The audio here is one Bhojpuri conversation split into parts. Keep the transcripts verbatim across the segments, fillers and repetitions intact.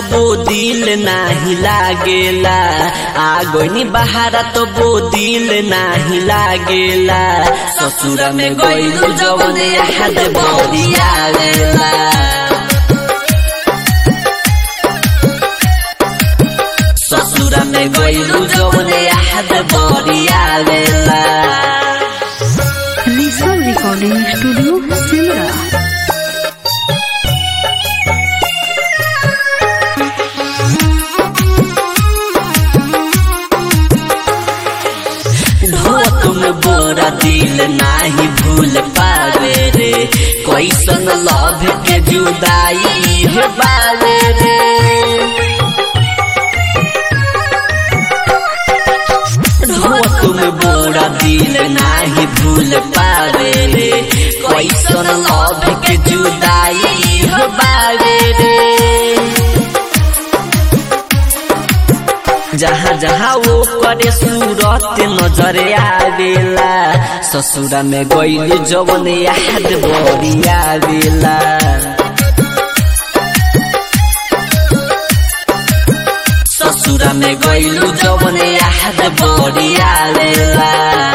वो दिल नाही लागेला, आ गईनी बहारा तो वो दिल नाही लागेला। ससुरा में गईलू जवन याद बड़ी आवेला, ससुरा में गईलू जवन याद बड़ी आवेला। रिसम रिकॉर्डिंग स्टूडियो सिमरा। तुम बोरा दिल नाही भूल पावे रे, कैसन लव के जुदाई है बावे रे। तुम बोरा दिल नाही भूल पावे रे, कैसन लव के जुदाई है बावे रे। जहाँ जहाँ वो करे सूरत नजर आवेला, ससुरा में गईली जवन याद बड़ी आवेला। ससुरा में गईलू जवन याद बड़ी आवेला।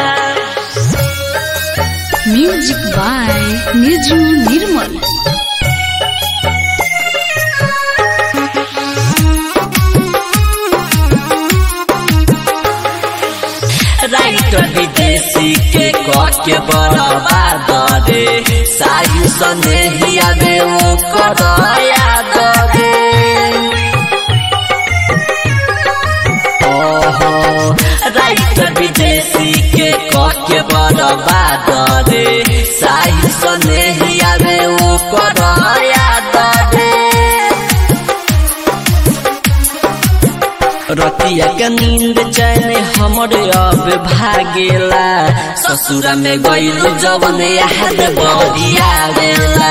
Music by Niju Nirmal. Writer Videshi के के बर्बाद रे, साहिल सने ही आवे वो कर याद रे। ओहो राइटर विदेशी के के बर्बाद रे, साहिल सने ही आवे वो कर याद रे। रतिया के नींद चैन हमरे अब भागेला, ससुरा में गईलू जवन याद बड़ी आवेला।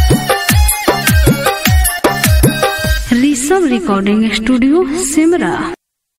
रिसम रिकॉर्डिंग स्टूडियो सिमरा।